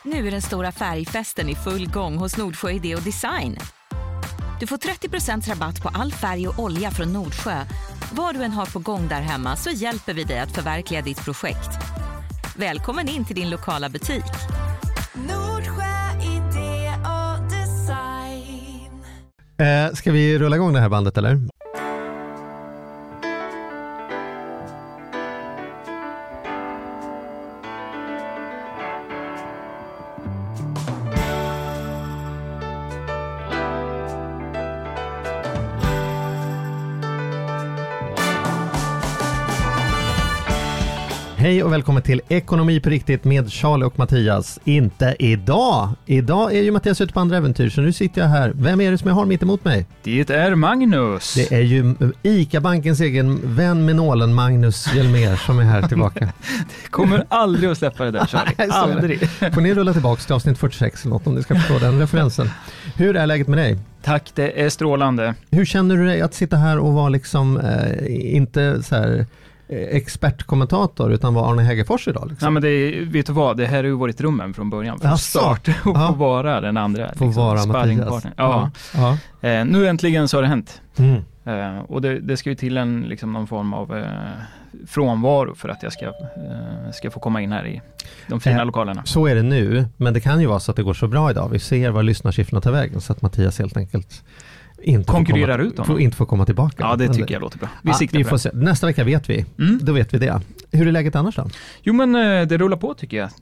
Nu är den stora färgfesten i full gång hos Nordsjö Idé och Design. Du får 30% rabatt på all färg och olja från Nordsjö. Vad du än har på gång där hemma så hjälper vi dig att förverkliga ditt projekt. Välkommen in till din lokala butik. Nordsjö Idé och Design. Ska vi rulla igång det här bandet eller? Hej och välkommen till Ekonomi på riktigt med Charlie och Mattias. Inte idag. Idag är ju Mattias ute på andra äventyr, så nu sitter jag här. Vem är det som jag har mitt emot mig? Det är Magnus. Det är ju ICA-bankens egen vän med nålen, Magnus Hjelmér, som är här tillbaka. Det kommer aldrig att släppa det där, Charlie. Nej, aldrig. Får ni rulla tillbaka till avsnitt 46 eller något om ni ska förstå den referensen. Hur är läget med dig? Tack, det är strålande. Hur känner du dig att sitta här och vara liksom inte så här expertkommentator utan var Arne Hägerfors idag liksom? Nej, men vet du vad, det här har ju varit rummen från början från start och få vara den andra få liksom, vara Mattias. Ja. Nu äntligen så har det hänt. Och det ska ju till någon form av frånvaro för att jag ska få komma in här i de fina lokalerna. Så är det nu, men det kan ju vara så att det går så bra idag. Vi ser vad lyssnarsiffrorna tar vägen så att Mattias helt enkelt inte får komma tillbaka. Ja, det tycker jag låter bra. Vi siktar på det. Nästa vecka vet vi. Då vet vi det. Hur är läget annars då? Jo, men det rullar på tycker jag.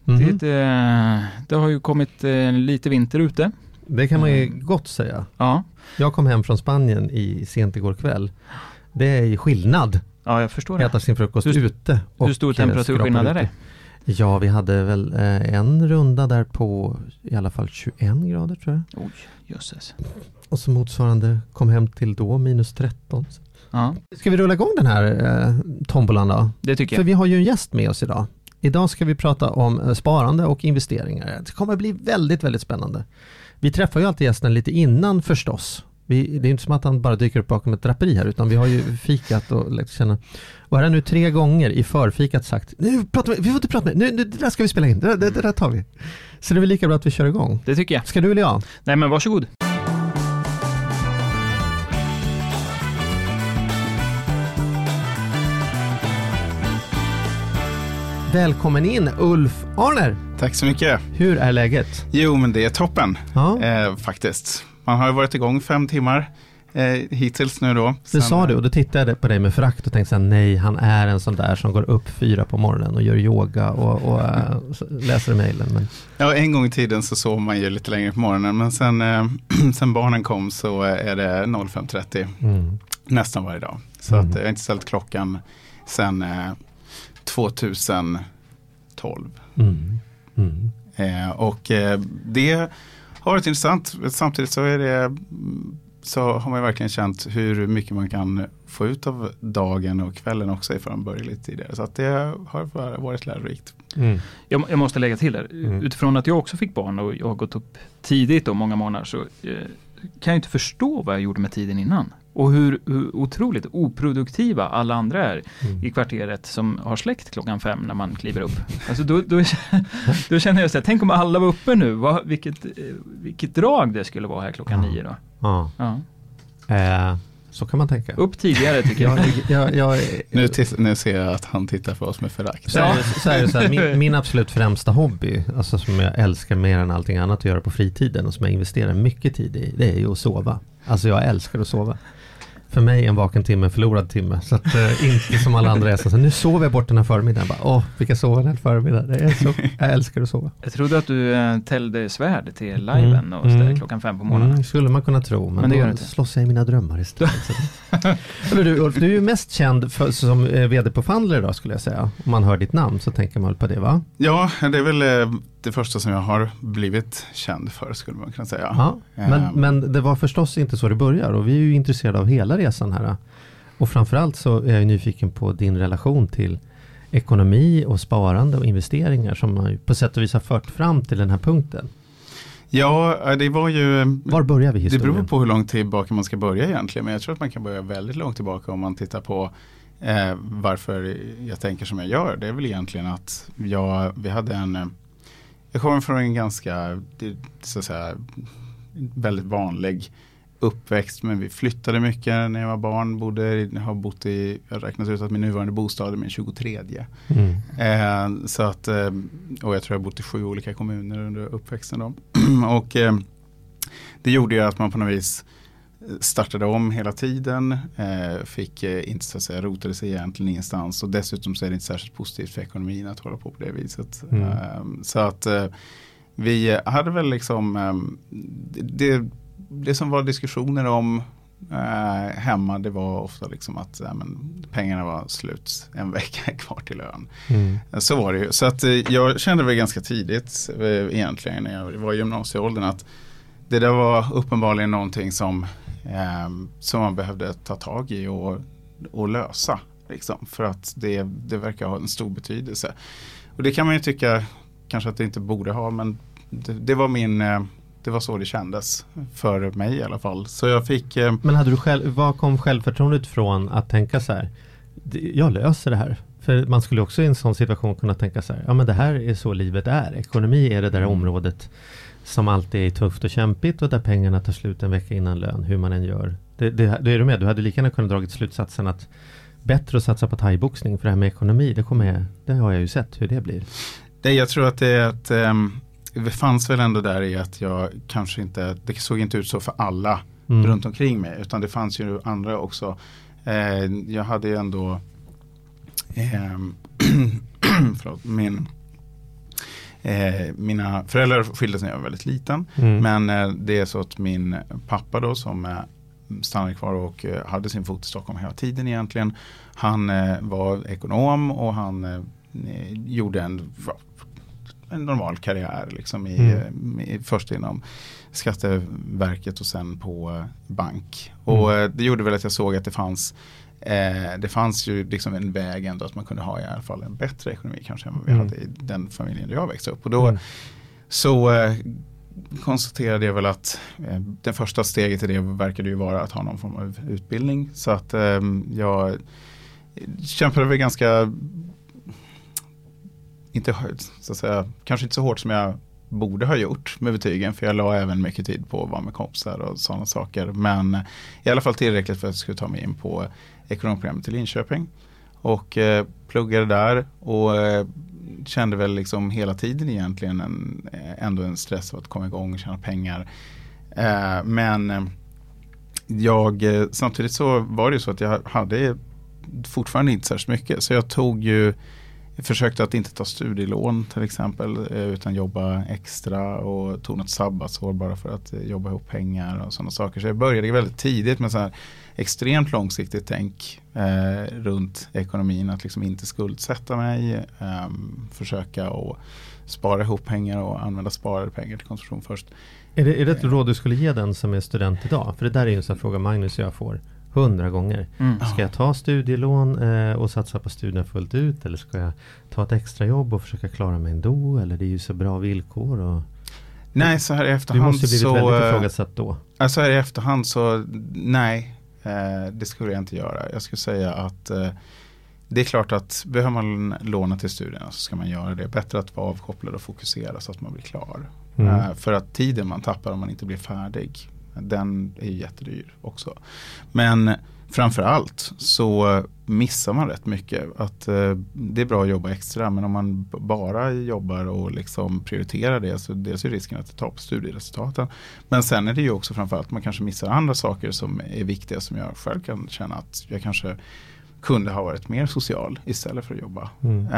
Det har ju kommit lite vinter ute. Det kan man ju gott säga. Ja. Jag kom hem från Spanien sent igår kväll. Det är skillnad. Ja, jag förstår det. Äta sin frukost ute. Hur stor temperaturskillnad är det? Ja, vi hade väl en runda där på i alla fall 21 grader tror jag. Oj, jösses. Och så motsvarande kom hem till då minus 13. Ja. Ska vi rulla igång den här tombolan då? Det tycker jag. För vi har ju en gäst med oss idag. Idag ska vi prata om sparande och investeringar. Det kommer att bli väldigt, väldigt spännande. Vi träffar ju alltid gästen lite innan förstås. Det är inte som att han bara dyker upp bakom ett draperi här, utan vi har ju fikat och lärt känna. Och här är nu 3 gånger i förfikat sagt, vi får inte prata med, nu det där ska vi spela in, det där tar vi. Så det är väl lika bra att vi kör igång. Det tycker jag. Ska du eller jag? Nej, men varsågod. Välkommen in, Ulf Arner. Tack så mycket. Hur är läget? Jo, men det är toppen, ja. Faktiskt. Man har ju varit igång 5 timmar hittills nu då. Det sa du, och då tittade jag på dig med förakt och tänkte så här, nej, han är en sån där som går upp 4 på morgonen och gör yoga och läser mejlen. Men... Ja, en gång i tiden så sov man ju lite längre på morgonen, men sen barnen kom så är det 05.30 nästan varje dag. Så att jag har inte ställt klockan sen 2012. Och det har varit intressant. Samtidigt så har man verkligen känt hur mycket man kan få ut av dagen och kvällen också ifall man börjar lite tidigare. Så att det har varit lärorikt. Jag måste lägga till där. Utifrån att jag också fick barn och jag har gått upp tidigt och många månader, så kan jag inte förstå vad jag gjorde med tiden innan. Och hur otroligt oproduktiva alla andra är i kvarteret som har släckt 5 när man kliver upp. Alltså då känner jag så här, tänk om alla var uppe nu. Vilket drag det skulle vara här 9 då. Ja. Så kan man tänka. Upp tidigare tycker jag. Nu ser jag att han tittar på oss med förakt. Så är det så här, min absolut främsta hobby, alltså som jag älskar mer än allting annat att göra på fritiden och som jag investerar mycket tid i, det är ju att sova. Alltså jag älskar att sova. För mig en vaken timme, en förlorad timme. Så att inte som alla andra är så nu sover jag bort den här förmiddagen. Vilka sover den här förmiddagen? Det är så, jag älskar att sova. Jag trodde att du tällde svärd till liven och sådär 5 på morgonen. Skulle man kunna tro, men då slåss jag i mina drömmar istället. Du Ulf, du är ju mest känd som vd på Fundler idag, skulle jag säga. Om man hör ditt namn så tänker man på det, va? Ja, det är väl det första som jag har blivit känd för, skulle man kunna säga. Ja, men det var förstås inte så det börjar, och vi är ju intresserade av hela resan här. Och framförallt så är jag nyfiken på din relation till ekonomi och sparande och investeringar som man på sätt och vis har fört fram till den här punkten. Ja, det var ju... Var börjar vi historien? Det beror på hur långt tillbaka man ska börja egentligen, men jag tror att man kan börja väldigt långt tillbaka om man tittar på varför jag tänker som jag gör. Det är väl egentligen att vi hade Jag kommer från en ganska, så att säga, väldigt vanlig uppväxt, men vi flyttade mycket när jag var barn. Jag räknar ut att min nuvarande bostad är min 23. Så att, och jag tror jag har bott i 7 olika kommuner under uppväxten då. Och det gjorde ju att man på något vis startade om hela tiden, fick inte så att säga rotade sig egentligen ingenstans, och dessutom så är det inte särskilt positivt för ekonomin att hålla på det viset. Så att vi hade väl liksom det som var diskussioner om hemma, det var ofta liksom att pengarna var slut en vecka kvar till lön. Så var det ju. Så att jag kände väl ganska tidigt egentligen när jag var i gymnasieåldern att det där var uppenbarligen någonting som man behövde ta tag i och lösa. Liksom, för att det verkar ha en stor betydelse. Och det kan man ju tycka kanske att det inte borde ha, men det var så det kändes för mig i alla fall. Så jag fick... Men hade du vad kom självförtroendet från att tänka så här, jag löser det här? För man skulle också i en sån situation kunna tänka så här, ja men det här är så livet är. Ekonomi är det där området som alltid är tufft och kämpigt och där pengarna tar slut en vecka innan lön, hur man än gör. Det är du med, du hade lika gärna kunnat dragit slutsatsen att bättre att satsa på thaiboxning, för det här med ekonomi, det har jag ju sett hur det blir. Jag tror att det fanns väl ändå där i att jag kanske inte, det såg inte ut så för alla runt omkring mig, utan det fanns ju andra också. Jag hade ju ändå mina föräldrar skildes när jag var väldigt liten, men det är så att min pappa då som stannade kvar och hade sin fot i Stockholm hela tiden egentligen, han var ekonom och han gjorde en normal karriär liksom först inom Skatteverket och sen på bank. Och det gjorde väl att jag såg att det fanns ju liksom en väg ändå att man kunde ha i alla fall en bättre ekonomi kanske än vad vi hade i den familjen där jag växte upp. Och då så konstaterade jag väl att det första steget i det verkade ju vara att ha någon form av utbildning. Så att jag kämpade väl ganska inte så att säga, kanske inte så hårt som jag borde ha gjort med betygen, för jag la även mycket tid på att vara med kompisar och sådana saker, men i alla fall tillräckligt för att jag skulle ta mig in på ekonomprogrammet i Linköping och pluggade där och kände väl liksom hela tiden egentligen ändå en stress av att komma igång och tjäna pengar, men samtidigt så var det ju så att jag hade fortfarande inte särskilt mycket, så jag försökte att inte ta studielån till exempel, utan jobba extra och tog något sabbatsår bara för att jobba ihop pengar och sådana saker. Så jag började väldigt tidigt med så här extremt långsiktigt tänk runt ekonomin, att liksom inte skuldsätta mig, försöka att spara ihop pengar och använda sparade pengar till konsumtion först. Är det ett råd du skulle ge den som är student idag? För det där är ju en sån fråga Magnus och jag får 100 gånger. Ska jag ta studielån och satsa på studierna fullt ut, eller ska jag ta ett extra jobb och försöka klara mig ändå, eller det är ju så bra villkor och... Nej, så här i efterhand du måste blivit väldigt ifrågasatt då. Så här i efterhand så nej, det skulle jag inte göra. Jag skulle säga att det är klart att behöver man låna till studierna så ska man göra det. Bättre att vara avkopplad och fokusera så att man blir klar. För att tiden man tappar om man inte blir färdig, den är ju jättedyr också. Men framförallt så missar man rätt mycket. Att det är bra att jobba extra, men om man bara jobbar och liksom prioriterar det, så dels är risken att det tar på studieresultaten. Men sen är det ju också framförallt att man kanske missar andra saker som är viktiga, som jag själv kan känna att jag kanske kunde ha varit mer social istället för att jobba.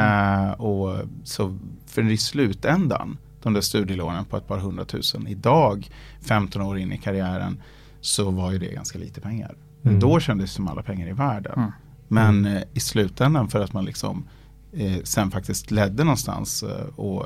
Och så för i slutändan, de där studielånen på ett par 100 000 idag, 15 år in i karriären, så var ju det ganska lite pengar. Men då kändes det som alla pengar i världen. Men i slutändan, för att man liksom sen faktiskt ledde någonstans och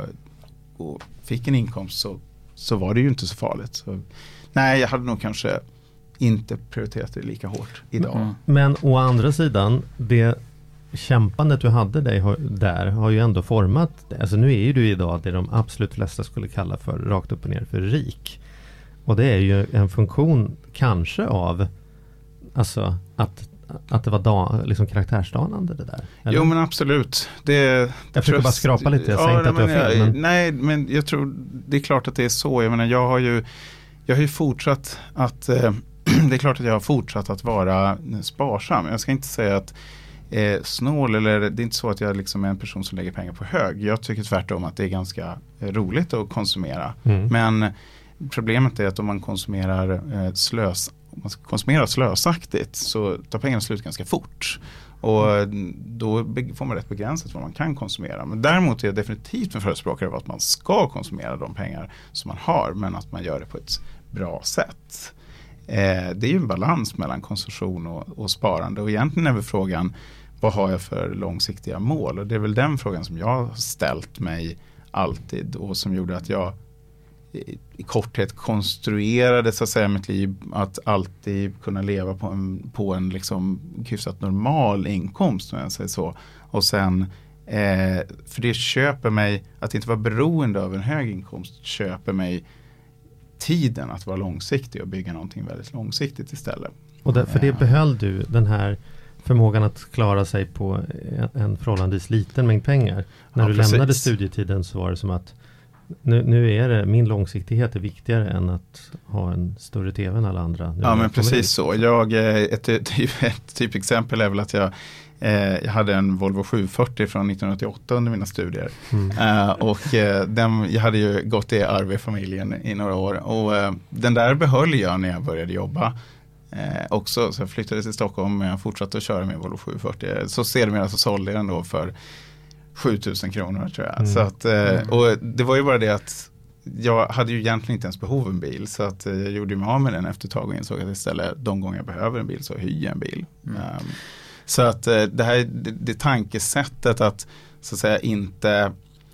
fick en inkomst, så var det ju inte så farligt. Så, nej, jag hade nog kanske inte prioriterat det lika hårt idag. Men å andra sidan, det kämpandet du hade där har ju ändå format, alltså nu är ju du idag det de absolut flesta skulle kalla för, rakt upp och ner, för rik. Och det är ju en funktion kanske av alltså att det var liksom karaktärsdanande det där? Eller? Jo, men absolut. Jag försöker bara skrapa lite, jag säger inte att du har fel. Men... Nej, men jag tror det är klart att det är så. Jag menar, jag har ju fortsatt att det är klart att jag har fortsatt att vara sparsam. Jag ska inte säga att snål, eller det är inte så att jag liksom är en person som lägger pengar på hög. Jag tycker tvärtom att det är ganska roligt att konsumera. Men problemet är att om man konsumerar slösaktigt så tar pengarna slut ganska fort. Och då får man rätt begränsat vad man kan konsumera. Men däremot är jag definitivt en förespråkare av att man ska konsumera de pengar som man har, men att man gör det på ett bra sätt. Det är ju en balans mellan konsumtion och sparande. Och egentligen är väl frågan, vad har jag för långsiktiga mål? Och det är väl den frågan som jag har ställt mig alltid, och som gjorde att jag i korthet konstruerade så att säga mitt liv att alltid kunna leva på en liksom hyfsat normal inkomst, om jag säger så. Och sen för det köper mig, att inte vara beroende av en hög inkomst köper mig tiden att vara långsiktig och bygga någonting väldigt långsiktigt istället. Och för det behöll du den här förmågan att klara sig på en förhållandevis liten mängd pengar. När du lämnade studietiden så var det som att nu är det, min långsiktighet är viktigare än att ha en större tv än alla andra. Ja, men precis så. Ett typexempel är väl att jag hade en Volvo 740 från 1988 under mina studier. Jag hade ju gått i arv i familjen i några år. Och den där behöll jag när jag började jobba. Också, så jag flyttade till Stockholm och jag fortsatte att köra med Volvo 740. Så sedermera så sålde jag den då för 7,000 kronor tror jag. Så att, och det var ju bara det att jag hade ju egentligen inte ens behov av en bil, så att jag gjorde mig av med den efter ett tag och insåg att istället de gånger jag behöver en bil så hyr jag en bil. Så att det tankesättet att så att säga inte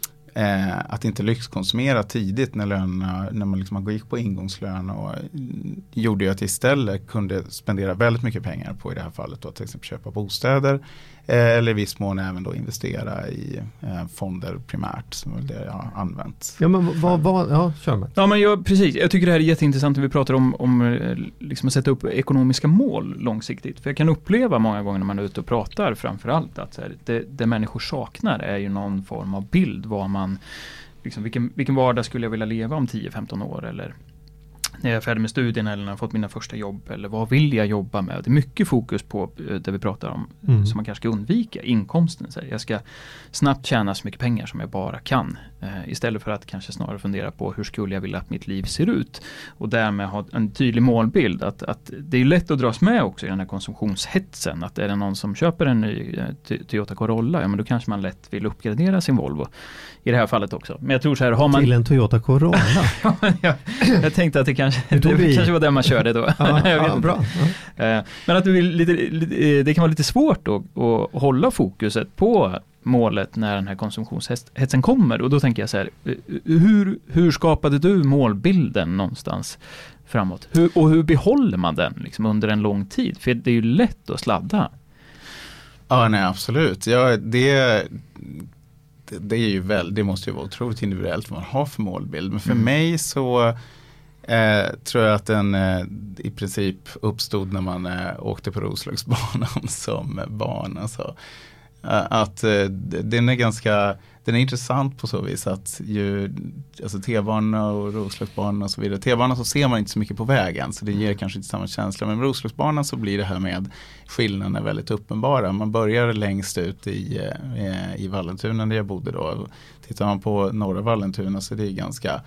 lyxkonsumera tidigt när man liksom gick på ingångslön, och gjorde ju att jag istället kunde spendera väldigt mycket pengar på, i det här fallet då, till exempel köpa bostäder eller i viss mån även då investera i fonder primärt, som är det jag har använt. Ja, men kör med. Ja, men precis. Jag tycker det här är jätteintressant när vi pratar om liksom att sätta upp ekonomiska mål långsiktigt. För jag kan uppleva många gånger när man är ute och pratar framförallt att så här, det människor saknar är ju någon form av bild, vad man liksom, vilken vardag skulle jag vilja leva om 10-15 år, eller när jag är färdig med studierna, eller när jag har fått mina första jobb, eller vad vill jag jobba med? Det är mycket fokus på det vi pratar om som man kanske ska undvika, inkomsten. Så jag ska snabbt tjäna så mycket pengar som jag bara kan, istället för att kanske snarare fundera på hur skulle jag vilja att mitt liv ser ut, och därmed ha en tydlig målbild. Att det är lätt att dras med också i den här konsumtionshetsen, att är det någon som köper en ny Toyota Corolla, ja, men då kanske man lätt vill uppgradera sin Volvo i det här fallet också. Men jag tror så här, har man... Till en Toyota Corolla? jag tänkte att det kanske var den man körde då. Bra. Men att det kan vara lite svårt då, att hålla fokuset på målet när den här konsumtionshetsen kommer. Och då tänker jag så här, hur skapade du målbilden någonstans framåt? Hur behåller man den liksom under en lång tid? För det är ju lätt att sladda. Ja, nej, absolut. Ja, det är ju det måste ju vara otroligt individuellt vad man har för målbild. Men för mig så tror jag att den i princip uppstod när man åkte på Roslagsbanan som barn. Alltså, att den är intressant på så vis att alltså T-banorna och Roslagsbanan och så vidare. T-banan så ser man inte så mycket på vägen, så det ger kanske inte samma känsla. Men med Roslagsbanan så blir det här med skillnaderna väldigt uppenbara. Man börjar längst ut i Vallentuna där jag bodde då. Tittar man på norra Vallentuna så är det ganska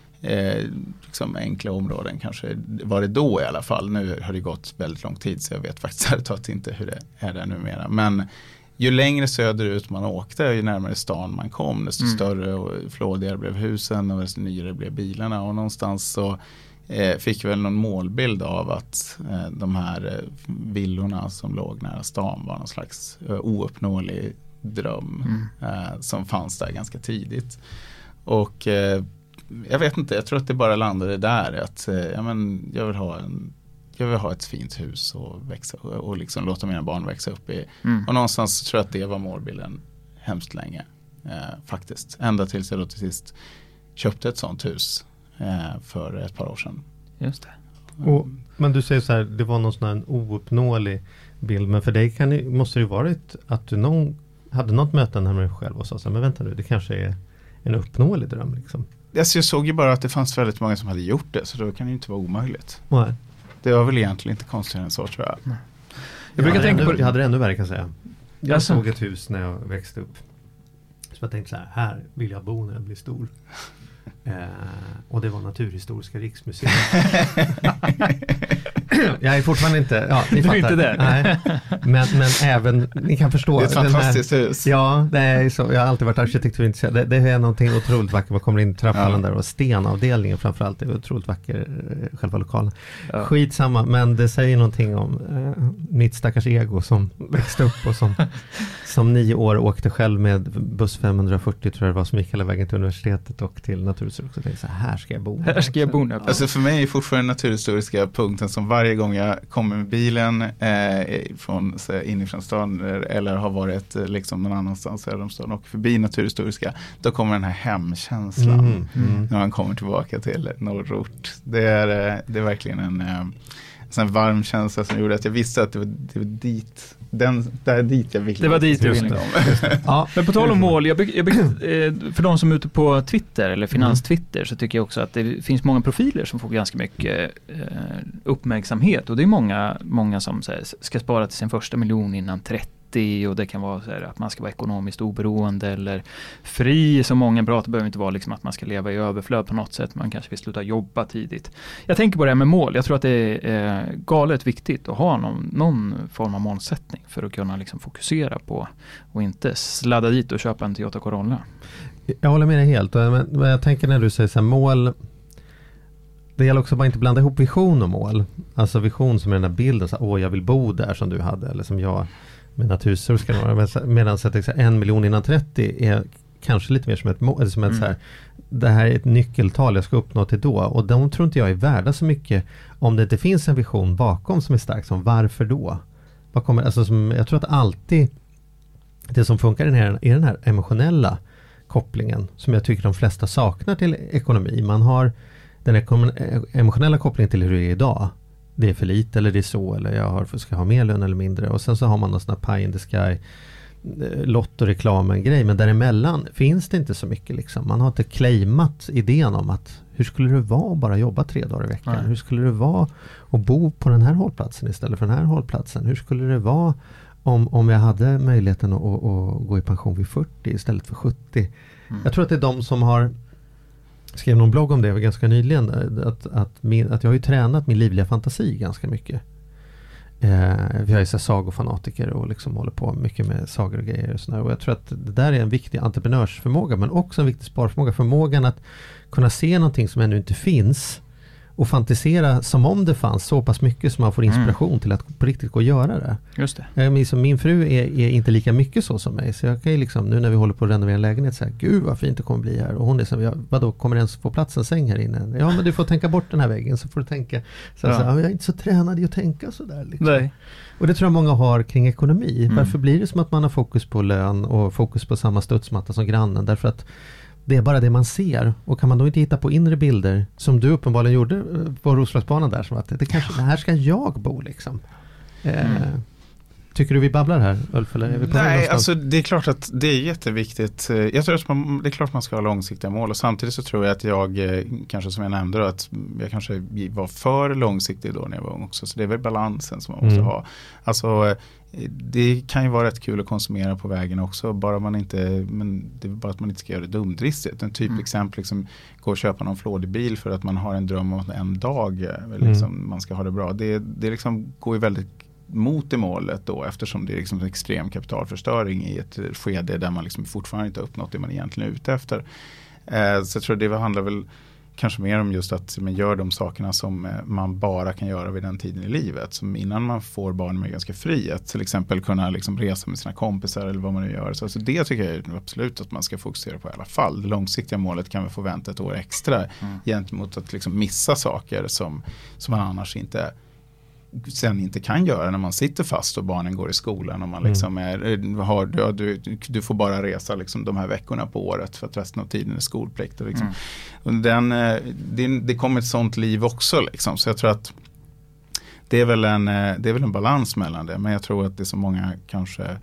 liksom enkla områden, kanske var det då i alla fall. Nu har det gått väldigt lång tid, så jag vet faktiskt inte hur det är där numera. Men ju längre söderut man åkte, ju närmare stan man kom, desto större och flådigare blev husen och desto nyare blev bilarna. Och någonstans så fick väl någon målbild av att de här villorna som låg nära stan var någon slags ouppnåelig dröm som fanns där ganska tidigt. Och jag vet inte, jag tror att det bara landade där att jag vill ha ett fint hus och växa och liksom låta mina barn växa upp i. Och någonstans tror jag att det var målbilden hemskt länge faktiskt. Ända tills jag då till sist köpte ett sånt hus för ett par år sedan. Just det. Men du säger så här, det var någon sån här ouppnåelig bild. Men för dig måste det ju varit att du hade något möte med dig själv och sa så här, men vänta nu, det kanske är en uppnåelig dröm liksom. Alltså jag såg ju bara att det fanns väldigt många som hade gjort det, så då kan det ju inte vara omöjligt. Nej. Det var väl egentligen inte konstigare än så, tror jag. Nej. Jag brukar tänka på... Jag hade det ännu värre, kan jag säga. Jag Jaså? såg ett hus när jag växte upp. Så jag tänkte så här vill jag bo när jag blir stor. Och det var Naturhistoriska riksmuseet. Jag är fortfarande inte... Ja, ni fattar. Du är inte där. Nej. Men även, ni kan förstå. Det är ett fantastiskt hus. Ja, det är så. Jag har alltid varit arkitekturintresserad. Det är någonting otroligt vackert. Man kommer in i trapphallen där och stenavdelningen framförallt är otroligt vacker, själva lokalen. Ja. Skitsamma, men det säger någonting om mitt stackars ego som växte upp och som 9 år åkte själv med buss 540, tror jag det var, som gick hela vägen till universitetet och till Naturhistoriska. Så tänkte, här ska jag bo. Här ska jag bo nu. Alltså för mig är fortfarande Naturhistoriska punkten som varje gång jag kommer med bilen inifrån stan eller har varit liksom någon annanstans söder om stan och förbi Naturhistoriska, då kommer den här hemkänslan när man kommer tillbaka till norrort. Det är verkligen en sån varm känsla som gjorde att jag visste att det var dit jag ville. Det var dit du ville. Ja. Men på tal om mål, för de som är ute på Twitter eller finanstwitter, så tycker jag också att det finns många profiler som får ganska mycket uppmärksamhet, och det är många som ska spara till sin första miljon innan 30, och det kan vara så här att man ska vara ekonomiskt oberoende eller fri, som många pratar. Behöver inte vara liksom att man ska leva i överflöd på något sätt, man kanske vill sluta jobba tidigt. Jag tänker på det här med mål, jag tror att det är galet viktigt att ha någon form av målsättning för att kunna liksom fokusera på och inte sladda dit och köpa en Toyota Corolla. Jag håller med dig helt, men jag tänker när du säger så här, mål, det gäller också bara inte blanda ihop vision och mål. Alltså vision som är den där bilden, så här, jag vill bo där som du hade, eller som jag med Naturhistoriska några, medan 1 miljon innan 30 är kanske lite mer som ett mål, som så här, det här är ett nyckeltal jag ska uppnå till då, och de tror inte jag är värda så mycket om det inte finns en vision bakom som är stark, som varför då? Vad kommer, alltså jag tror att alltid det som funkar är den här emotionella kopplingen som jag tycker de flesta saknar till ekonomi. Man har den emotionella kopplingen till hur det är idag. Det är för lite eller det är så, eller jag ska ha mer lön eller mindre, och sen så har man någon sån här pie in the sky lottoreklamen grej, men däremellan finns det inte så mycket liksom. Man har inte claimat idén om att hur skulle det vara att bara jobba 3 dagar i veckan? Nej. Hur skulle det vara att bo på den här hållplatsen istället för den här hållplatsen? Hur skulle det vara om jag hade möjligheten att gå i pension vid 40 istället för 70? Jag tror att det är de som har skrev någon blogg om det ganska nyligen, att jag har ju tränat min livliga fantasi ganska mycket. Jag är så sagofanatiker och liksom håller på mycket med sagor och grejer och sådär. Och jag tror att det där är en viktig entreprenörsförmåga, men också en viktig sparförmåga. Förmågan att kunna se någonting som ännu inte finns och fantisera som om det fanns så pass mycket som man får inspiration till att på riktigt gå och göra det. Just det. Min fru är inte lika mycket så som mig, så jag kan ju liksom, nu när vi håller på att renovera en lägenhet, så här, gud vad fint det kommer bli här, och hon är så, vadå, kommer det ens få plats en säng här inne? Ja, men du får tänka bort den här väggen, så får du tänka så jag är inte så tränad i att tänka så där liksom. Nej. Och det tror jag många har kring ekonomi. Varför blir det som att man har fokus på lön och fokus på samma studsmatta som grannen? Därför att det är bara det man ser, och kan man då inte hitta på inre bilder som du uppenbarligen gjorde på Roslagsbanan där, som att det här ska jag bo liksom. Tycker du vi babblar här, Ulf? Eller är vi på Nej, alltså det är klart att det är jätteviktigt. Jag tror att det är klart man ska ha långsiktiga mål, och samtidigt så tror jag att jag kanske, som jag nämnde då, att jag kanske var för långsiktig då när jag var ung också, så det är väl balansen som man måste ha. Alltså det kan ju vara rätt kul att konsumera på vägen också, men det är bara att man inte ska göra det dumdristigt. En exempel liksom, gå och köpa någon flådig bil för att man har en dröm om att en dag liksom, man ska ha det bra. Det liksom går ju väldigt mot det målet då, eftersom det är liksom en extrem kapitalförstöring i ett skede där man liksom fortfarande inte har uppnått det man egentligen är ute efter. Så jag tror det handlar väl kanske mer om just att man gör de sakerna som man bara kan göra vid den tiden i livet. Som innan man får barn med ganska fri, att till exempel kunna liksom resa med sina kompisar eller vad man nu gör. Så alltså det tycker jag absolut att man ska fokusera på i alla fall. Det långsiktiga målet kan vi få vänta ett år extra gentemot att liksom missa saker som man annars sen inte kan göra när man sitter fast och barnen går i skolan och man liksom du får bara resa liksom de här veckorna på året för att resten av tiden är skolplikt och liksom. Och det kommer ett sånt liv också liksom. Så jag tror att det är väl en balans mellan det. Men jag tror att det som många kanske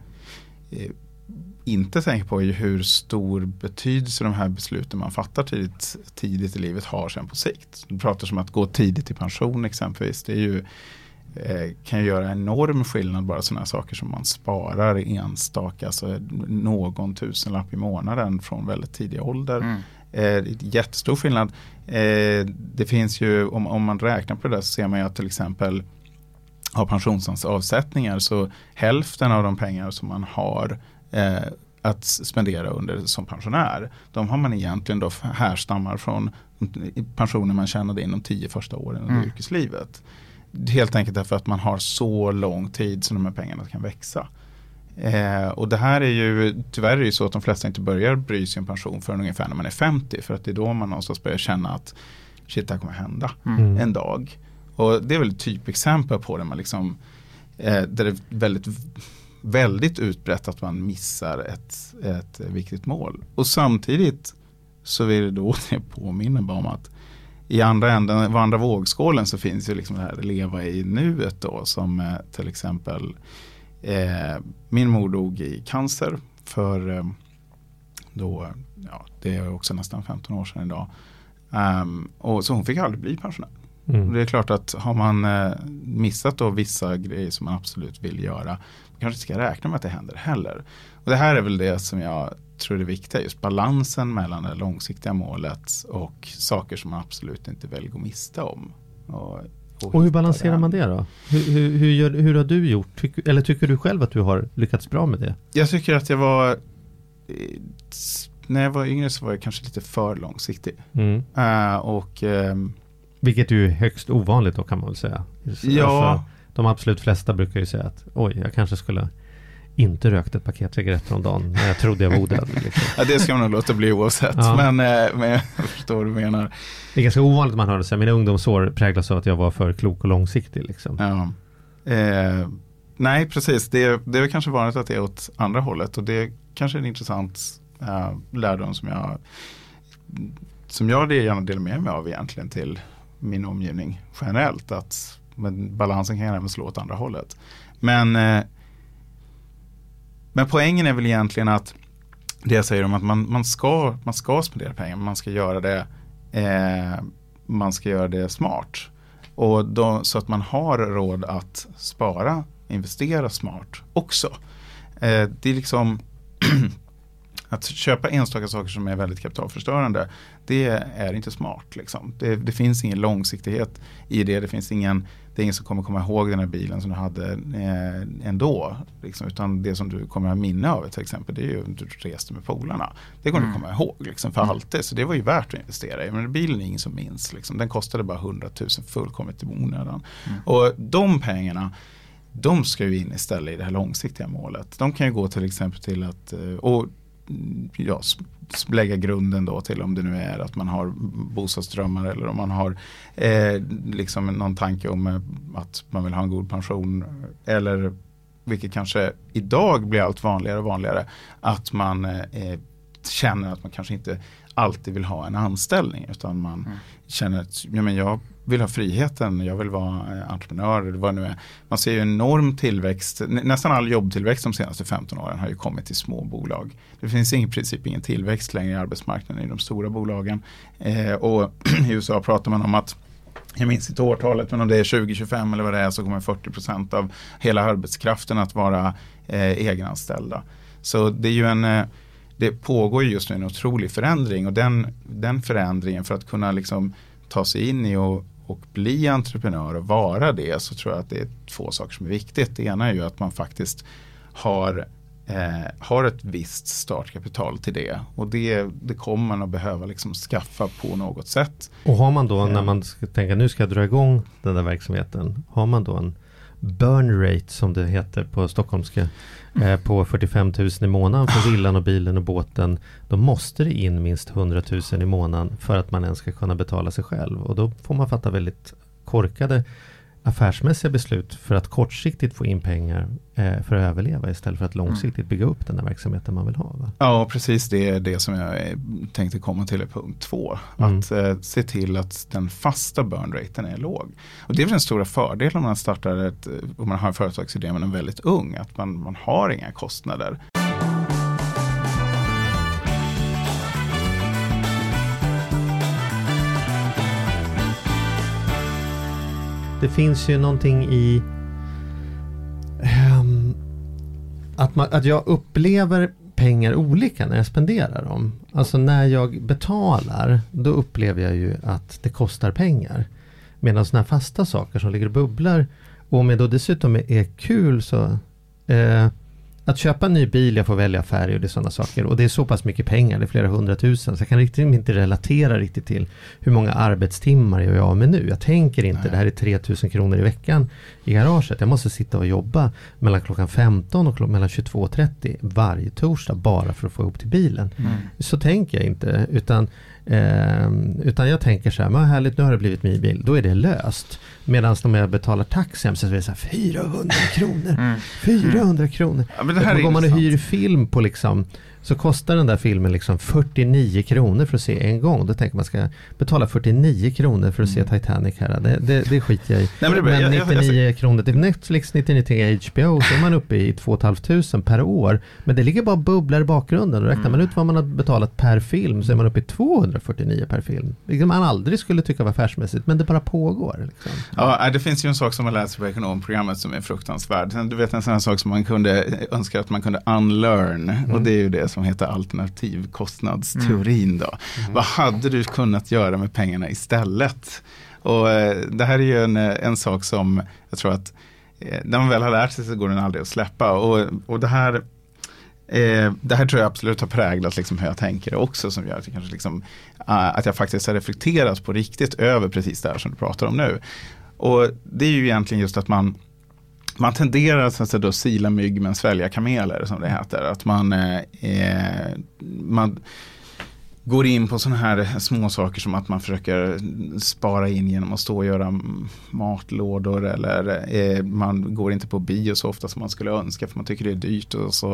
inte tänker på är hur stor betydelse de här besluten man fattar tidigt i livet har sen på sikt. Du pratar som att gå tidigt i pension exempelvis. Det är ju, kan ju göra enorm skillnad, bara sådana saker som man sparar enstaka, alltså någon tusenlapp i månaden från väldigt tidig ålder. Jättestor skillnad. Det finns ju, om man räknar på det där, så ser man ju att till exempel har pensionsavsättningar, så hälften av de pengar som man har att spendera som pensionär, de har man egentligen då härstammar från pensioner man tjänade in de 10 första åren under yrkeslivet. Helt enkelt därför att man har så lång tid som de här pengarna kan växa. Och det här är ju, tyvärr är det ju så att de flesta inte börjar bry sig om pension förrän ungefär när man är 50, för att det är då man någonstans börjar känna att shit, det här kommer hända en dag. Och det är väl ett typexempel på det man liksom, där det är väldigt, väldigt utbrett att man missar ett viktigt mål. Och samtidigt så vill det då påminna bara om att i andra vågskålen så finns ju liksom det här leva i nuet då, som till exempel min mor dog i cancer för då, ja, det är också nästan 15 år sedan idag. Och så hon fick aldrig bli pensionär. Det är klart att har man missat då vissa grejer som man absolut vill göra, man kanske inte ska räkna med att det händer heller. Och det här är väl det som jag tror är viktigt, just balansen mellan det långsiktiga målet och saker som man absolut inte vill gå miste om. Och hur balanserar man det då? Hur har du gjort? Eller tycker du själv att du har lyckats bra med det? Jag tycker att när jag var yngre så var jag kanske lite för långsiktig. Vilket ju är högst ovanligt då, kan man väl säga. Ja. Alltså, de absolut flesta brukar ju säga att jag kanske skulle inte rökt ett paket cigaretter om dagen när jag trodde jag var odödlig. Liksom. Ja, det ska man nog låta bli oavsett. Ja. Men jag förstår vad du menar. Det är ganska ovanligt man hörde sig. Mina ungdomsår präglas av att jag var för klok och långsiktig. Liksom. Ja. Nej, precis. Det är kanske vanligt att det är åt andra hållet. Och det kanske är en intressant lärdom som jag gärna delar med mig av egentligen till min omgivning generellt. Men balansen kan även slå åt andra hållet. Men poängen är väl egentligen att det jag säger om att man ska spendera pengar, men man ska göra det smart. Och då, så att man har råd att spara, investera smart också. Det är liksom att köpa enstaka saker som är väldigt kapitalförstörande, det är inte smart. Liksom. Det finns ingen långsiktighet i det. Det är ingen som kommer komma ihåg den här bilen som du hade ändå. Liksom. Utan det som du kommer ha minne av till exempel, det är ju att du reste med polarna. Det kommer du komma ihåg liksom, för alltid. Så det var ju värt att investera i. Men bilen är ingen som minns. Liksom. Den kostade bara 100 000 fullkomligt i onödan. Och de pengarna, de ska ju in istället i det här långsiktiga målet. De kan ju gå till exempel till att lägga grunden då till, om det nu är att man har bostadsdrömmar eller om man har liksom någon tanke om att man vill ha en god pension, eller vilket kanske idag blir allt vanligare och vanligare, att man känner att man kanske inte alltid vill ha en anställning, utan man känner att jag vill ha friheten, jag vill vara entreprenör eller vad det nu är. Man ser ju enorm tillväxt, nästan all jobbtillväxt de senaste 15 åren har ju kommit till små bolag. Det finns i princip ingen tillväxt längre i arbetsmarknaden i de stora bolagen. Och i USA pratar man om att, jag minns inte årtalet, men om det är 2025 eller vad det är, så kommer 40% av hela arbetskraften att vara egenanställda. Så det är ju det pågår just nu en otrolig förändring, och den förändringen, för att kunna liksom ta sig in i och bli entreprenör och vara det, så tror jag att det är 2 saker som är viktigt. Det ena är ju att man faktiskt har ett visst startkapital till det, och det kommer man att behöva liksom skaffa på något sätt. Och har man då, när man ska tänka nu ska jag dra igång den där verksamheten, har man då en burn rate som det heter på stockholmska på 45 000 i månaden för villan och bilen och båten, då måste det in minst 100 000 i månaden för att man ens ska kunna betala sig själv, och då får man fatta väldigt korkade affärsmässiga beslut för att kortsiktigt få in pengar för att överleva istället för att långsiktigt bygga upp den här verksamheten man vill ha. Va? Ja, precis, det är det som jag tänkte komma till i punkt 2. Att se till att den fasta burn raten är låg. Och det är väl den stora fördelen om man startar om man har en företagsidé men är väldigt ung, att man har inga kostnader. Det finns ju någonting i att jag upplever pengar olika när jag spenderar dem. Alltså när jag betalar, då upplever jag ju att det kostar pengar. Medan sådana här fasta saker som ligger och bubblar, och om jag då dessutom är kul så... Att köpa en ny bil, jag får välja färg och det är sådana saker. Och det är så pass mycket pengar, det är flera 100 000. Så jag kan riktigt inte relatera riktigt till hur många arbetstimmar jag har med nu. Jag tänker inte, det här är 3 000 kronor i veckan i garaget. Jag måste sitta och jobba mellan klockan 15 och mellan 22.30 varje torsdag bara för att få ihop till bilen. Så tänker jag inte, utan jag tänker så här, men härligt, nu har det blivit min bil, då är det löst. Medan om jag betalar taxi så är det så här 400 kronor. 400 kronor. Ja, men det här går man och hyr film på liksom, så kostar den där filmen liksom 49 kronor för att se en gång. Då tänker man ska betala 49 kronor för att se Titanic här. Det skiter jag i. Nej, men 99 kronor till Netflix, 99 till HBO, så är man uppe i 2 500 per år. Men det ligger bara bubblar i bakgrunden. Och räknar man ut vad man har betalat per film så är man uppe i 249 per film. Vilket man aldrig skulle tycka var affärsmässigt, men det bara pågår. Liksom. Ja, det finns ju en sak som man läser på ekonomprogrammet som är fruktansvärd. Du vet, en sån här sak som man kunde önska att man kunde unlearn. Och det är ju det som heter alternativkostnadsteorin då. Vad hade du kunnat göra med pengarna istället? Och det här är ju en sak som jag tror att när man väl har lärt sig så går den aldrig att släppa. Och det här tror jag absolut har präglat liksom hur jag tänker också, som gör att jag kanske liksom, att jag faktiskt har reflekterat på riktigt över precis det här som du pratar om nu. Och det är ju egentligen just att man tenderar att sila mygg men svälja kameler, som det heter. Att man går in på sådana här små saker som att man försöker spara in genom att stå och göra matlådor, eller man går inte på bio så ofta som man skulle önska för man tycker det är dyrt,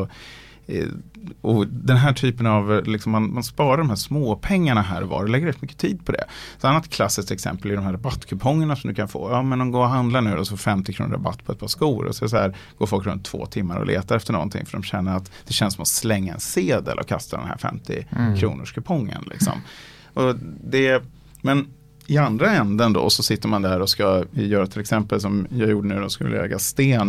och den här typen av liksom, man sparar de här små pengarna här och var och lägger rätt mycket tid på det. Så ett annat klassiskt exempel är de här rabattkupongerna som du kan få. Ja, men de går och handlar nu och så 50 kronor rabatt på ett par skor, och så här går folk runt 2 timmar och letar efter någonting för de känner att det känns som att slänga en sedel och kasta den här 50 kronors kupongen liksom. Och men i andra änden då så sitter man där och ska göra till exempel som jag gjorde nu, då skulle lägga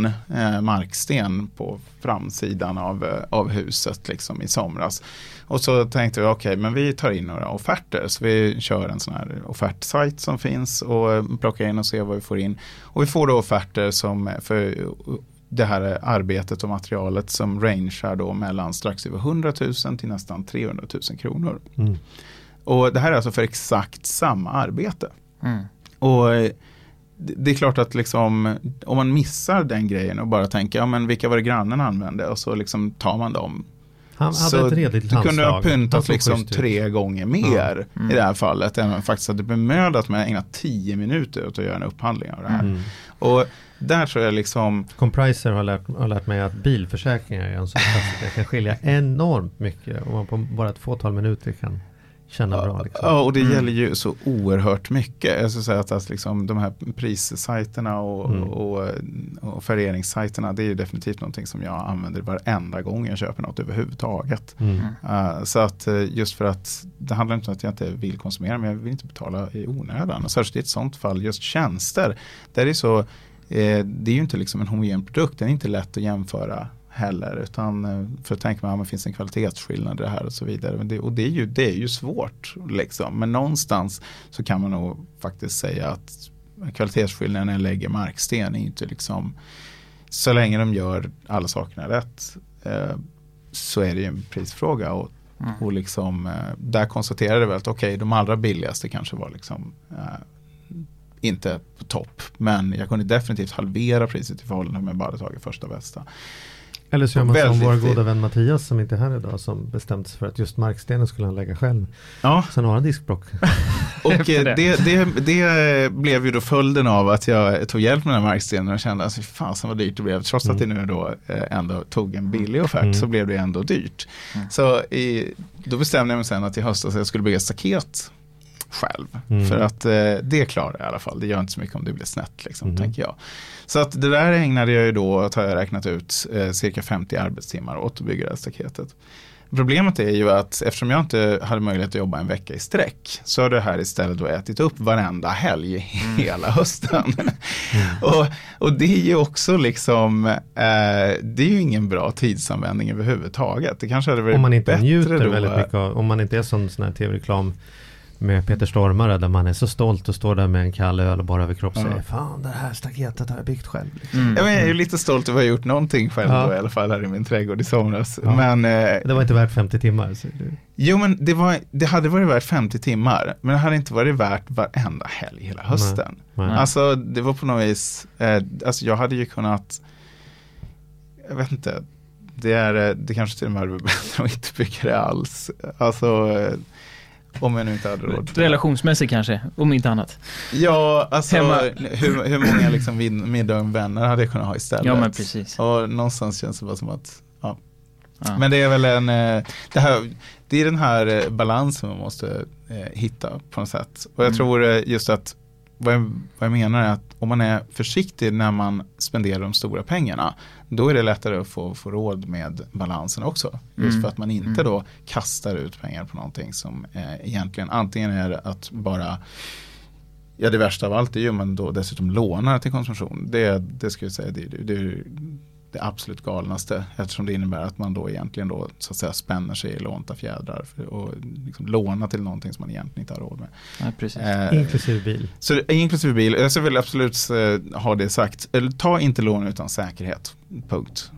marksten på framsidan av huset liksom i somras. Och så tänkte vi okej, men vi tar in några offerter, så vi kör en sån här offertsajt som finns och plockar in och ser vad vi får in. Och vi får då offerter som för det här arbetet och materialet som rangear då mellan strax över 100 000 till nästan 300 000 kronor. Och det här är alltså för exakt samma arbete. Och det är klart att liksom, om man missar den grejen och bara tänker, ja men vilka var det grannen använde, och så liksom tar man dem. Han hade ett redigt handslag. Du kunde ha pyntat liksom 3 gånger mer i det här fallet än man faktiskt hade bemödat med att ägna 10 minuter åt att göra en upphandling av det här. Och där tror jag liksom... Compriser har lärt mig att bilförsäkringar är en sån att det kan skilja enormt mycket och man på bara ett fåtal minuter kan känna bra. Liksom. Ja, och det gäller ju så oerhört mycket. Jag skulle säga att liksom, de här prissajterna och offereringssajterna, det är ju definitivt någonting som jag använder varenda gång jag köper något överhuvudtaget. Så att just för att det handlar inte om att jag inte vill konsumera, men jag vill inte betala i onödan. Och särskilt i ett sånt fall, just tjänster, där det är så, det är ju inte liksom en homogen produkt, den är inte lätt att jämföra heller, utan för att tänka mig att det finns en kvalitetsskillnad i det här och så vidare. Det är ju svårt liksom. Men någonstans så kan man nog faktiskt säga att kvalitetsskillnaden när jag lägger marksten är inte liksom, så länge de gör alla sakerna rätt så är det ju en prisfråga och liksom där konstaterade jag väl att okej, de allra billigaste kanske var liksom inte på topp, men jag kunde definitivt halvera priset i förhållande med bara tagit första bästa. Eller så gör man som Väldigt vår fint. goda vän Mattias som inte är här idag, som bestämt sig för att just markstenen skulle han lägga själv. Ja, Sen har han diskbråck. och Efter det blev ju då följden av att jag tog hjälp med den här markstenen och kände att fasen vad dyrt det blev. Trots att det nu då ändå tog en billig offert så blev det ändå dyrt. Så då bestämde jag mig sen att i höstas jag skulle bygga staket själv. För att det klarar jag i alla fall. Det gör inte så mycket om det blir snett liksom, tänker jag. Så att det där ägnade jag ju då att ha räknat ut cirka 50 arbetstimmar åt att bygga det här staketet. Problemet är ju att eftersom jag inte hade möjlighet att jobba en vecka i sträck så har det här istället då ätit upp varenda helg hela hösten. Och det är ju också liksom, det är ju ingen bra tidsanvändning överhuvudtaget. Det kanske hade varit Om man inte bättre njuter då, väldigt mycket av, om man inte är sån här tv-reklam med Peter Stormare där man är så stolt och står där med en kall öl och bara över kropp och säger fan det här staketet har jag byggt själv. Liksom. Jag är ju lite stolt över att ha gjort någonting själv då, i alla fall här i min trädgård i somras. Men, det var inte värt 50 timmar. Så jo, men det hade varit värt 50 timmar, men det hade inte varit värt varenda helg hela hösten. Nej. Alltså det var på något vis, alltså jag hade ju kunnat, jag vet inte, det kanske till och med hade varit bättre att inte bygga det alls. Alltså om jag nu inte hade råd. Relationsmässigt kanske, om inte annat. Ja, alltså hur många liksom middag och vänner hade jag kunnat ha istället? Ja, men precis. Och någonstans känns det bara som att Men det är väl det är den här balansen man måste hitta på något sätt. Och jag tror just att vad jag menar är att om man är försiktig när man spenderar de stora pengarna, då är det lättare att få råd med balansen också. Just för att man inte då kastar ut pengar på någonting som egentligen antingen är att bara, ja det värsta av allt är ju man då dessutom lånar till konsumtion. Det ska jag säga, det är det absolut galnaste, eftersom det innebär att man då egentligen då så att säga spänner sig i lånta fjädrar och liksom låna till någonting som man egentligen inte har råd med. Ja, precis. inklusive bil. Så inklusive bil. Jag vill absolut ha det sagt. Eller, ta inte lån utan säkerhet. Punkt.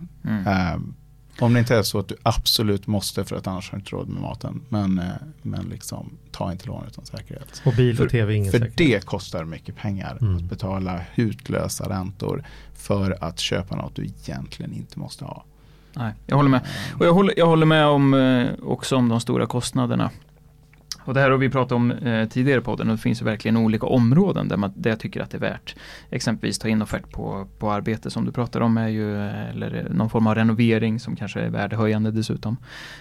Om det inte är så att du absolut måste, för att annars har du inte råd med maten. Men liksom, ta inte lån utan säkerhet. Och bil och tv ingen för säkerhet. det kostar mycket pengar att betala hutlösa räntor för att köpa något du egentligen inte måste ha. Nej, jag håller med. Och jag håller med om också om de stora kostnaderna. Och det här har vi pratat om tidigare i podden, och det finns ju verkligen olika områden där jag tycker att det är värt. Exempelvis ta in offert på arbete som du pratar om, är ju, eller någon form av renovering som kanske är värdehöjande dessutom.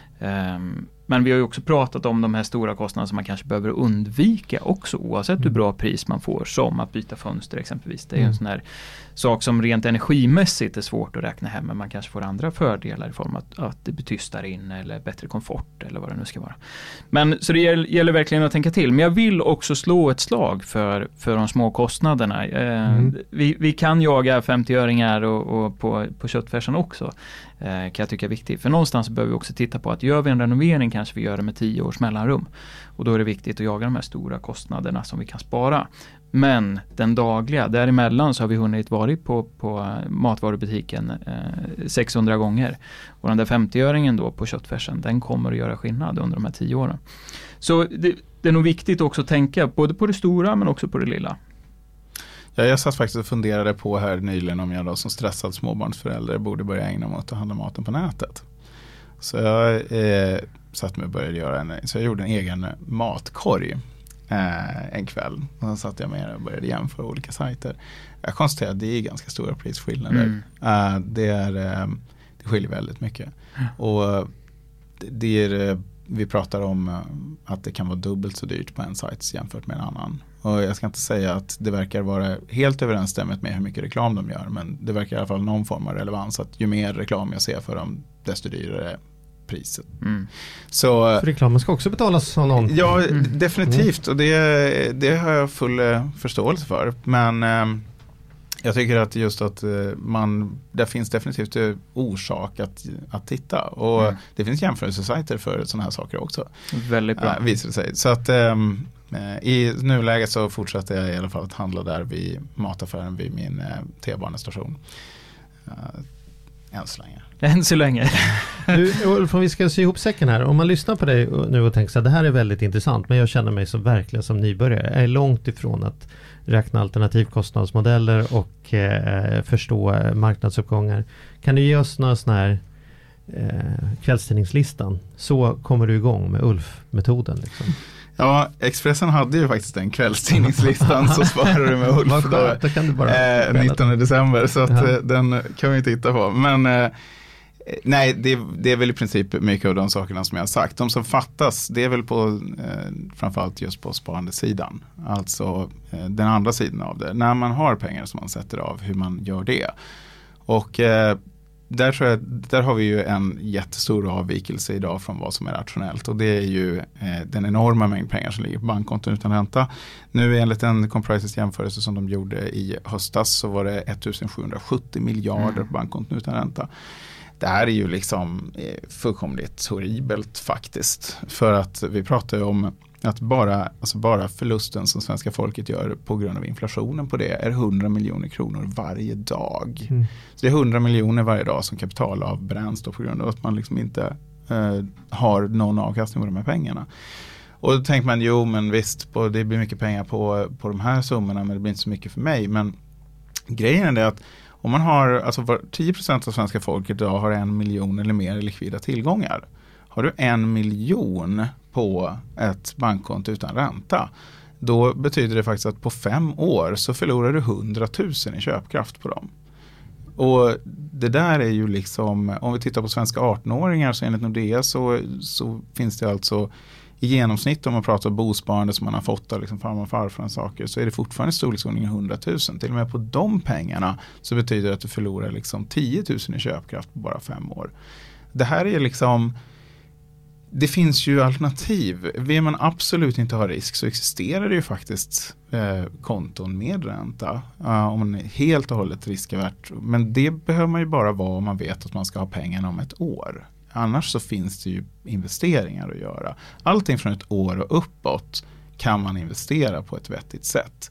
Men vi har ju också pratat om de här stora kostnaderna som man kanske behöver undvika också, oavsett hur bra pris man får, som att byta fönster exempelvis. Det är ju en sån här sak som rent energimässigt är svårt att räkna hem, men man kanske får andra fördelar i form av att det blir tystare in eller bättre komfort eller vad det nu ska vara. Men så det gäller verkligen att tänka till. Men jag vill också slå ett slag för de små kostnaderna. Vi kan jaga 50-öringar och på köttfärsen också, kan jag tycka är viktigt. För någonstans behöver vi också titta på att gör vi en renovering kanske vi gör det med 10 års mellanrum. Och då är det viktigt att jaga de här stora kostnaderna som vi kan spara. Men den dagliga, däremellan så har vi hunnit varit på matvarubutiken 600 gånger. Och den där 50-öringen då på köttfärsen, den kommer att göra skillnad under de här 10 åren. Så det är nog viktigt också att tänka både på det stora men också på det lilla. Ja, jag satt faktiskt och funderade på här nyligen om jag då som stressad småbarnsförälder borde börja ägna mig åt att handla maten på nätet. Så jag satt med och började så jag gjorde en egen matkorg en kväll. Och sen satt jag med och började jämföra olika sajter. Jag konstaterade att det är ganska stora prisskillnader. Det skiljer väldigt mycket. Och vi pratar om att det kan vara dubbelt så dyrt på en sajt jämfört med en annan. Och jag ska inte säga att det verkar vara helt överensstämmande med hur mycket reklam de gör, men det verkar i alla fall någon form av relevans, att ju mer reklam jag ser för dem, desto dyrare priset. Så för reklamen ska också betalas av någon. Ja, definitivt. Och det har jag full förståelse för. Men jag tycker att just att det finns definitivt orsak att titta. Och det finns jämförelsesajter för sådana här saker också. Väldigt bra. Visar det sig. Så att i nuläget så fortsätter jag i alla fall att handla där vid mataffären vid min T-banestation. än så länge. Än så länge. Du, Ulf, om vi ska sy ihop säcken här. Om man lyssnar på dig nu och tänker så här, det här är väldigt intressant, men jag känner mig så verkligen som nybörjare. Jag är långt ifrån att räkna alternativkostnadsmodeller och förstå marknadsuppgångar. Kan du ge oss några sådana här kvällstidningslistan? Så kommer du igång med Ulf-metoden liksom. Ja, Expressen hade ju faktiskt den kvällstidningslistan så svarade du med Ulf då kan du bara 19 december så att den kan vi titta på. Men nej, det är väl i princip mycket av de sakerna som jag har sagt. De som fattas, det är väl på framförallt just på sparandesidan. Alltså den andra sidan av det. När man har pengar som man sätter av, hur man gör det. Och där har vi ju en jättestor avvikelse idag från vad som är rationellt. Och det är ju den enorma mängd pengar som ligger på bankkonton utan ränta. Nu enligt en Comprises jämförelse som de gjorde i höstas så var det 1770 miljarder på bankkonton utan ränta. Det här är ju liksom fullkomligt horribelt faktiskt. För att vi pratar ju om att bara förlusten som svenska folket gör på grund av inflationen på det är 100 miljoner kronor varje dag. Så det är 100 miljoner varje dag som kapitalavbränns då på grund av att man liksom inte har någon avkastning på de här pengarna. Och då tänker man, jo men visst, det blir mycket pengar på de här summorna men det blir inte så mycket för mig. Men grejen är att om man har, alltså 10% av svenska folket idag har 1 miljon eller mer likvida tillgångar. Har du 1 miljon på ett bankkonto utan ränta, då betyder det faktiskt att på 5 år så förlorar du 100 000 i köpkraft på dem. Och det där är ju liksom, om vi tittar på svenska 18-åringar så enligt Nordea så finns det alltså i genomsnitt om man pratar om bosparande som man har fått av liksom farmor och farfar och saker så är det fortfarande storleksordningen 100 000. Till och med på de pengarna så betyder det att du förlorar liksom 10 000 i köpkraft på bara 5 år. Det här är liksom, det finns ju alternativ. Vill man absolut inte ha risk så existerar det ju faktiskt konton med ränta. Om man är helt och hållet riskvärt. Men det behöver man ju bara vara om man vet att man ska ha pengarna om ett år. Annars så finns det ju investeringar att göra. Allting från ett år och uppåt kan man investera på ett vettigt sätt.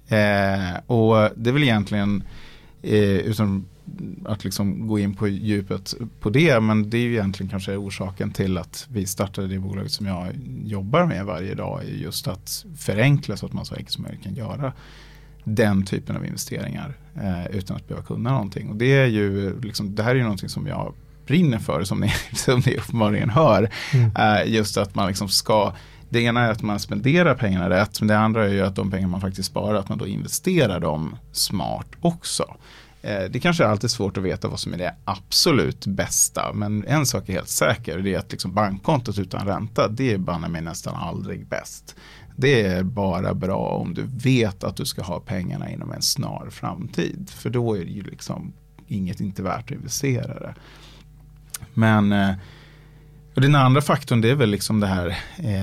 Och det är väl egentligen utan att liksom gå in på djupet på det, men det är ju egentligen kanske orsaken till att vi startade det bolaget som jag jobbar med varje dag är just att förenkla så att man så enkelt som möjligt kan göra den typen av investeringar utan att behöva kunna någonting. Och det är ju liksom, det här är ju någonting som jag brinner för som ni uppenbarligen hör. Just att man liksom ska, det ena är att man spenderar pengarna rätt, men det andra är ju att de pengar man faktiskt sparar, att man då investerar dem smart också. Det kanske är alltid svårt att veta vad som är det absolut bästa, men en sak är helt säker, det är att liksom bankkontot utan ränta, det är banne mig nästan aldrig bäst. Det är bara bra om du vet att du ska ha pengarna inom en snar framtid, för då är det ju liksom inte värt att investera det. Men och den andra faktorn, det är väl liksom det här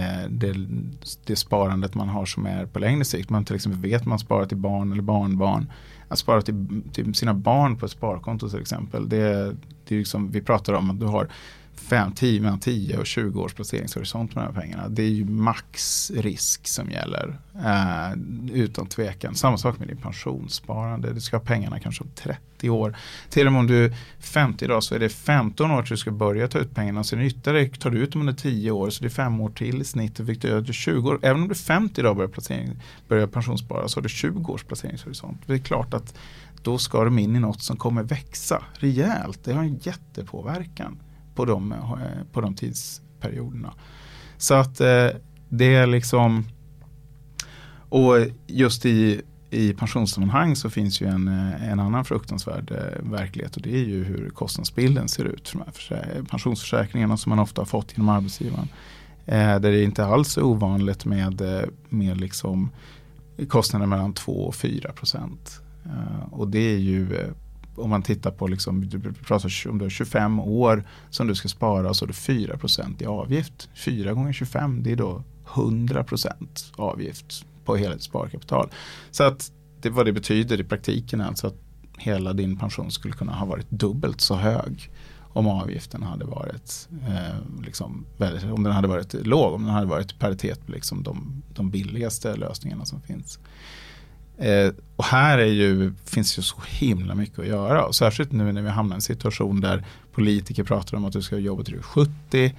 det sparandet man har som är på längre sikt. Man till exempel vet man sparar till barn eller barnbarn. Att spara till sina barn på ett sparkonto till exempel. Det är liksom, vi pratar om att du har 10 och 20 års placeringshorisont med de här pengarna. Det är ju maxrisk som gäller utan tvekan. Samma sak med din pensionssparande. Du ska ha pengarna kanske om 30 år. Till och med om du är 50 idag så är det 15 år till du ska börja ta ut pengarna. Sen ytterligare tar du ut dem under 10 år så det är 5 år till i snitt. Och fick du 20 år. Även om du är 50 idag börjar pensionsspara så har du 20 års placeringshorisont. Det är klart att då ska de in i något som kommer växa rejält. Det har en jättepåverkan på de tidsperioderna. Så att det är liksom, och just i pensionssammanhang så finns ju en annan fruktansvärd verklighet, och det är ju hur kostnadsbilden ser ut för de här pensionsförsäkringarna som man ofta har fått genom arbetsgivaren. Där det inte alls är ovanligt med liksom kostnader mellan 2 och 4%. Och det är ju, om man tittar på liksom, du pratar om du har 25 år som du ska spara, så är det 4% i avgift. 4 gånger 25, det är då 100% avgift på hela ditt sparkapital. Så att vad det betyder i praktiken är alltså att hela din pension skulle kunna ha varit dubbelt så hög om avgiften hade varit liksom väldigt, om den hade varit låg, om den hade varit paritet på liksom de billigaste lösningarna som finns. Och här finns ju så himla mycket att göra. Och särskilt nu när vi hamnar i en situation där politiker pratar om att du ska jobba till 70.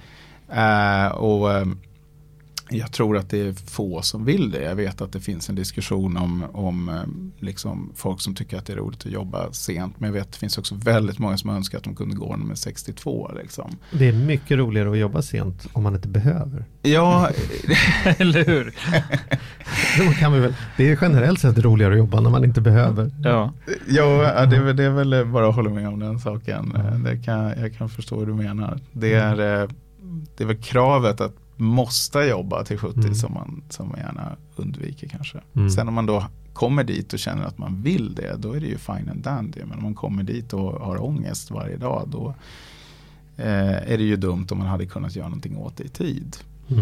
Jag tror att det är få som vill det. Jag vet att det finns en diskussion om liksom folk som tycker att det är roligt att jobba sent. Men jag vet att det finns också väldigt många som önskar att de kunde gå med 62. Liksom. Det är mycket roligare att jobba sent om man inte behöver. Ja, eller hur? Det är generellt sett roligare att jobba när man inte behöver. Ja, det är väl bara att hålla med om den saken. Jag kan förstå vad du menar. Det är väl kravet att måste jobba till 70 som man gärna undviker kanske. Sen om man då kommer dit och känner att man vill det, då är det ju fine and dandy. Men om man kommer dit och har ångest varje dag, då är det ju dumt om man hade kunnat göra någonting åt det i tid.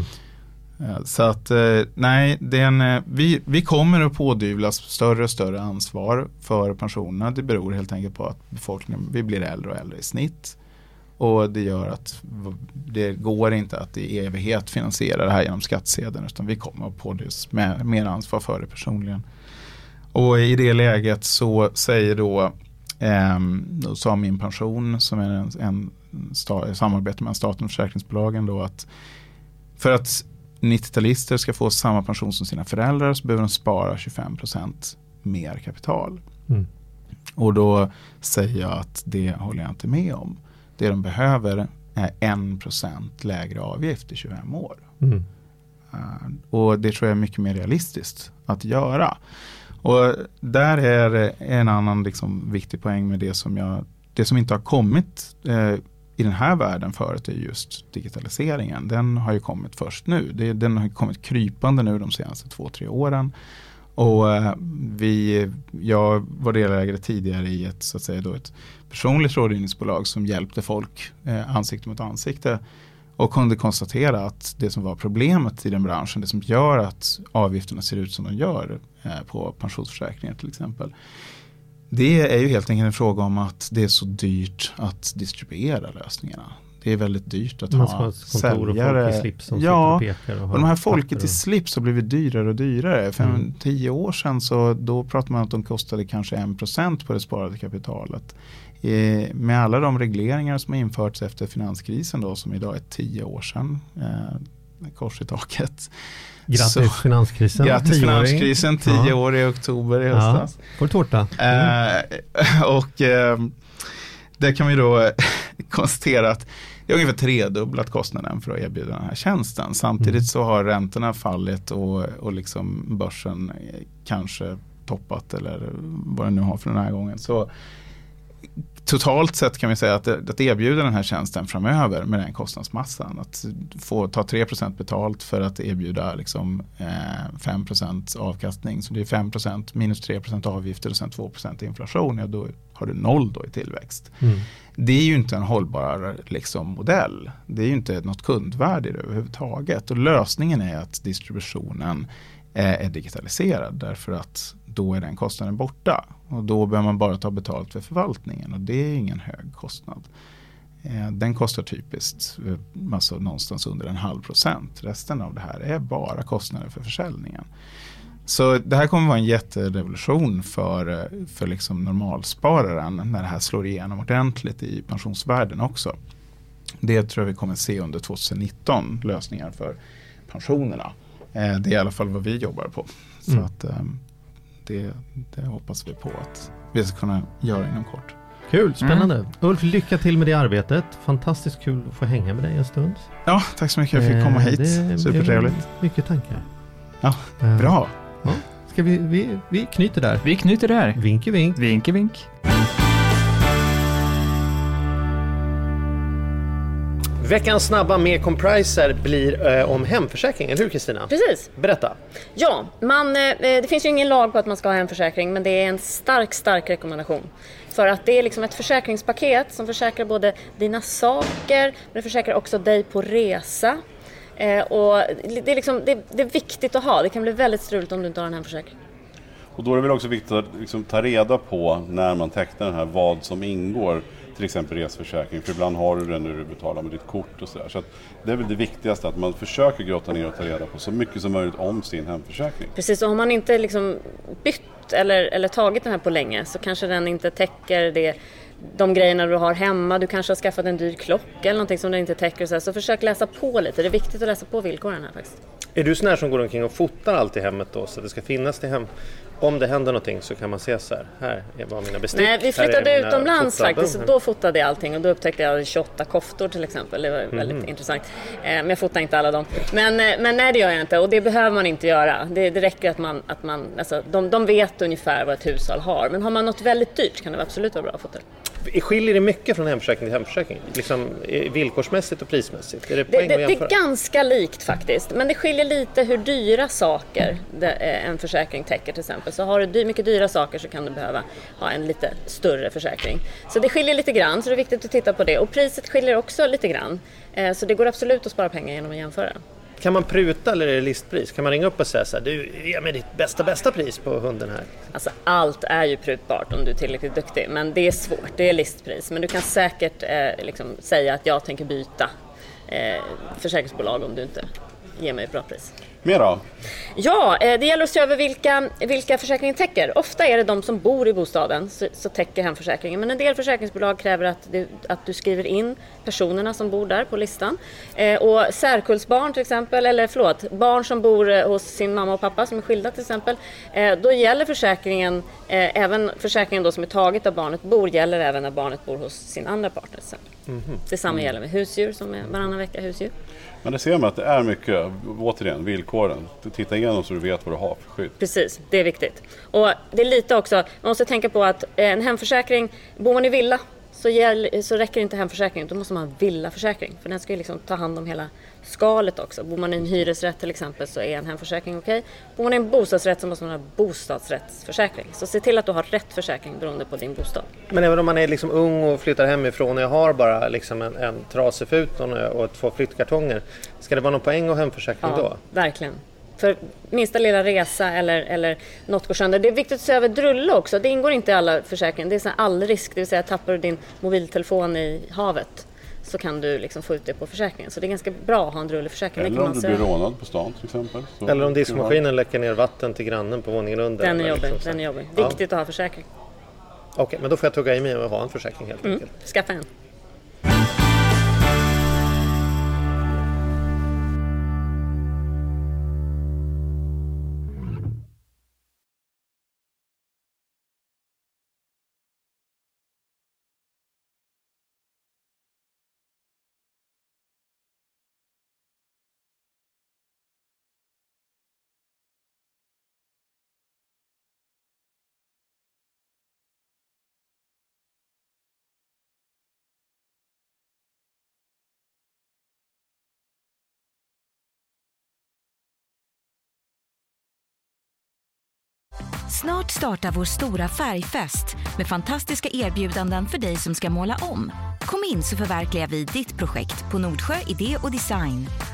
Så att nej, vi kommer att pådyvlas större och större ansvar för pensionerna. Det beror helt enkelt på att befolkningen, vi blir äldre och äldre i snitt. Och det gör att det går inte att i evighet finansiera det här genom skattsedeln, utan vi kommer att pådyvlas mer ansvar för det personligen. Och i det läget så säger då sa Min Pension, som är en samarbete med staten och försäkringsbolagen, då att för att 90-talister ska få samma pension som sina föräldrar så behöver de spara 25% mer kapital. Och då säger jag att det håller jag inte med om. Det de behöver är 1% lägre avgift i 25 år. Och det tror jag är mycket mer realistiskt att göra. Och där är en annan liksom viktig poäng med det som inte har kommit i den här världen förut är just digitaliseringen. Den har ju kommit först nu. Den har kommit krypande nu de senaste 2-3 åren. Och jag var delägare tidigare i ett personligt rådgivningsbolag som hjälpte folk ansikte mot ansikte och kunde konstatera att det som var problemet i den branschen, det som gör att avgifterna ser ut som de gör på pensionsförsäkringar till exempel, det är ju helt enkelt en fråga om att det är så dyrt att distribuera lösningarna. Det är väldigt dyrt att ha säljare. Och folk i slips som sitter och pekar. Och de här folket i slips har blivit dyrare och dyrare. För 10 år sedan så då pratade man att de kostade kanske 1% på det sparade kapitalet. Med alla de regleringar som har införts efter finanskrisen då, som idag är 10 år sedan, kors i taket. Grattis finanskrisen. Grattis finanskrisen, 10 år i oktober i höstas. Får tårta. Där kan vi då konstatera att det är ungefär 3-dubblat kostnaden för att erbjuda den här tjänsten. Samtidigt så har räntorna fallit och liksom börsen kanske toppat eller vad det nu har för den här gången. Så totalt sett kan vi säga att erbjuda den här tjänsten framöver med den kostnadsmassan, att få ta 3% betalt för att erbjuda liksom 5% avkastning, så det är 5% minus 3% avgifter och sen 2% inflation, ja, då har du 0 då i tillväxt. Det är ju inte en hållbar liksom modell. Det är ju inte något kundvärde överhuvudtaget, och lösningen är att distributionen är digitaliserad, därför att då är den kostnaden borta och då behöver man bara ta betalt för förvaltningen, och det är ingen hög kostnad. Den kostar typiskt någonstans under 0,5%. Resten av det här är bara kostnader för försäljningen. Så det här kommer vara en jätterevolution för liksom normalspararen när det här slår igenom ordentligt i pensionsvärlden också. Det tror jag vi kommer se under 2019, lösningar för pensionerna. Det är i alla fall vad vi jobbar på. Så att det hoppas vi på att vi ska kunna göra inom kort. Kul, spännande. Ulf, lycka till med det arbetet. Fantastiskt kul att få hänga med dig en stund. Ja, tack så mycket. Jag fick komma hit. Supertrevligt. Mycket tankar. Ja, bra. Ja. Ska vi knyter där. Vi knyter där. Vink i vink. Vink i vink. Veckans snabba med Compriser blir om hemförsäkringen. Hur, Kristina? Precis. Berätta. Ja, det finns ju ingen lag på att man ska ha hemförsäkring, men det är en stark rekommendation. För att det är liksom ett försäkringspaket som försäkrar både dina saker, men det försäkrar också dig på resa. Och det är viktigt att ha. Det kan bli väldigt struligt om du inte har en hemförsäkring. Och då är det väl också viktigt att liksom ta reda på när man tecknar den här vad som ingår. till exempel resförsäkring. För ibland har du den när du betalar med ditt kort och sådär. Så att det är väl det viktigaste, att man försöker grotta ner och ta reda på så mycket som möjligt om sin hemförsäkring. Precis, och har man inte liksom bytt eller tagit den här på länge så kanske den inte täcker de grejerna du har hemma. Du kanske har skaffat en dyr klocka eller någonting som den inte täcker. Så försök läsa på lite. Det är viktigt att läsa på villkoren här faktiskt. Är du sån här som går omkring och fotar allt i hemmet då, så att det ska finnas till hem? Om det händer någonting så kan man se så här är bara mina bestick. Nej, vi flyttade utomlands faktiskt, och då fotade jag allting och då upptäckte jag 28 koftor till exempel. Det var väldigt intressant. Men jag fotade inte alla dem. Men nej, det gör jag inte, och det behöver man inte göra. Det räcker att man alltså, de vet ungefär vad ett hushåll har. Men har man något väldigt dyrt kan det absolut vara bra att fota. Skiljer det mycket från hemförsäkring till hemförsäkring? Liksom villkorsmässigt och prismässigt? Är det det är ganska likt faktiskt. Men det skiljer lite hur dyra saker en försäkring täcker till exempel. Så har du mycket dyra saker så kan du behöva ha en lite större försäkring. Så det skiljer lite grann, så det är viktigt att titta på det. Och priset skiljer också lite grann. Så det går absolut att spara pengar genom att jämföra. Kan man pruta eller är det listpris? Kan man ringa upp och säga så här, du ger mig ditt bästa pris på hunden här? Alltså allt är ju prutbart om du är tillräckligt duktig, men det är svårt, det är listpris. Men du kan säkert säga att jag tänker byta försäkringsbolag om du inte ger mig ett bra pris. Mer då? Ja, det gäller att se över vilka försäkringen täcker. Ofta är det de som bor i bostaden så täcker hemförsäkringen. Men en del försäkringsbolag kräver att du skriver in personerna som bor där på listan. Och särkullsbarn till exempel, barn som bor hos sin mamma och pappa som är skilda till exempel. Då gäller försäkringen, även försäkringen då som är taget av barnet gäller även när barnet bor hos sin andra partner. Detsamma gäller med husdjur som är varannan vecka husdjur. Men det ser man att det är mycket, återigen, villkoren. Titta igenom så du vet vad du har för skydd. Precis, det är viktigt. Och det är lite också, man måste tänka på att en hemförsäkring, bor man i villa så räcker inte hemförsäkringen. Då måste man ha en villaförsäkring. För den ska ju liksom ta hand om hela skalet också. Bor man i en hyresrätt till exempel så är en hemförsäkring okej. Bor man i en bostadsrätt så måste man ha bostadsrättsförsäkring. Så se till att du har rätt försäkring beroende på din bostad. Men även om man är liksom ung och flyttar hemifrån och jag har bara liksom en trasig fut och 2 flyttkartonger. Ska det vara någon poäng och hemförsäkring då? Ja, verkligen. För minsta lilla resa eller något går sönder. Det är viktigt att se över drulle också. Det ingår inte i alla försäkringar. Det är sån all risk. Det vill säga, tappar du din mobiltelefon i havet så kan du liksom få ut det på försäkringen. Så det är ganska bra att ha en drulleförsäkring. Eller om du blir rånad på stan till exempel. Eller om diskmaskinen läcker ner vatten till grannen på våningen under. Den är jobbig. Viktigt att ha försäkring. Okej, men då får jag tugga i mig och ha en försäkring helt enkelt. Skaffa en. Snart startar vår stora färgfest med fantastiska erbjudanden för dig som ska måla om. Kom in så förverkligar vi ditt projekt på Nordsjö Idé och Design.